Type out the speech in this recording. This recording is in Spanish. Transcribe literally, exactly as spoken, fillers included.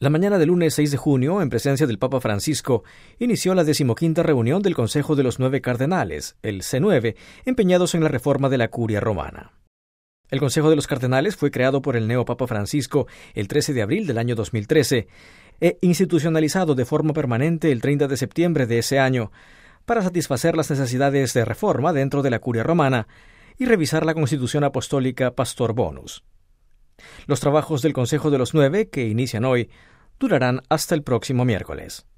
La mañana del lunes seis de junio, en presencia del Papa Francisco, inició la decimoquinta reunión del Consejo de los Nueve Cardenales, el C nueve, empeñados en la reforma de la Curia Romana. El Consejo de los Cardenales fue creado por el neopapa Francisco el trece de abril del año dos mil trece e institucionalizado de forma permanente el treinta de septiembre de ese año para satisfacer las necesidades de reforma dentro de la Curia Romana y revisar la Constitución Apostólica Pastor Bonus. Los trabajos del Consejo de los Nueve, que inician hoy, durarán hasta el próximo miércoles.